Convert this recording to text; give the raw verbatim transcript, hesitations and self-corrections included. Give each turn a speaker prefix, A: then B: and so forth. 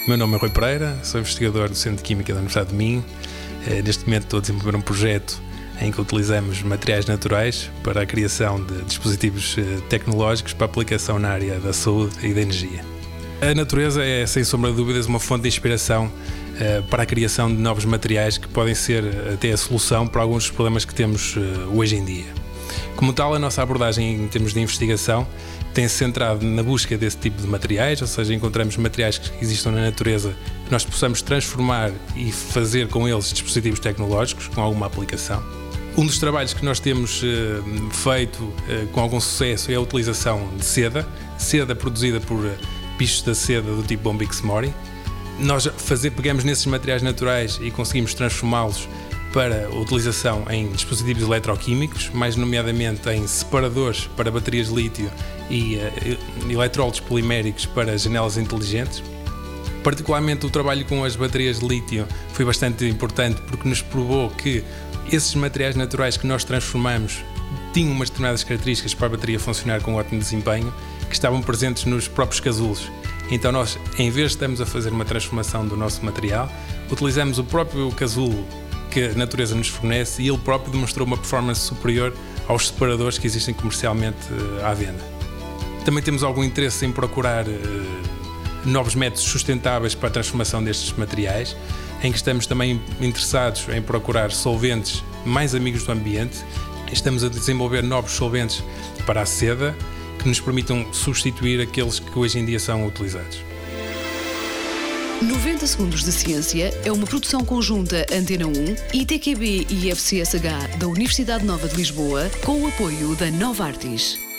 A: O meu nome é Rui Pereira, sou investigador do Centro de Química da Universidade de Minho. Neste momento estou a desenvolver um projeto em que utilizamos materiais naturais para a criação de dispositivos tecnológicos para aplicação na área da saúde e da energia. A natureza é, sem sombra de dúvidas, uma fonte de inspiração para a criação de novos materiais que podem ser até a solução para alguns dos problemas que temos hoje em dia. Como tal, a nossa abordagem em termos de investigação tem-se centrado na busca desse tipo de materiais, ou seja, encontramos materiais que existam na natureza que nós possamos transformar e fazer com eles dispositivos tecnológicos com alguma aplicação. Um dos trabalhos que nós temos uh, feito uh, com algum sucesso é a utilização de seda, seda produzida por uh, bichos da seda do tipo Bombyx mori. Nós fazer, pegamos nesses materiais naturais e conseguimos transformá-los para a utilização em dispositivos eletroquímicos, mais nomeadamente em separadores para baterias de lítio e uh, eletrólitos poliméricos para janelas inteligentes. Particularmente o trabalho com as baterias de lítio foi bastante importante porque nos provou que esses materiais naturais que nós transformamos tinham umas determinadas características para a bateria funcionar com ótimo desempenho que estavam presentes nos próprios casulos. Então nós, em vez de estarmos a fazer uma transformação do nosso material, utilizamos o próprio casulo que a natureza nos fornece e ele próprio demonstrou uma performance superior aos separadores que existem comercialmente uh, à venda. Também temos algum interesse em procurar uh, novos métodos sustentáveis para a transformação destes materiais, em que estamos também interessados em procurar solventes mais amigos do ambiente. Estamos a desenvolver novos solventes para a seda que nos permitam substituir aqueles que hoje em dia são utilizados.
B: noventa Segundos de Ciência é uma produção conjunta Antena um, I T Q B e I F C S H da Universidade Nova de Lisboa, com o apoio da Novartis.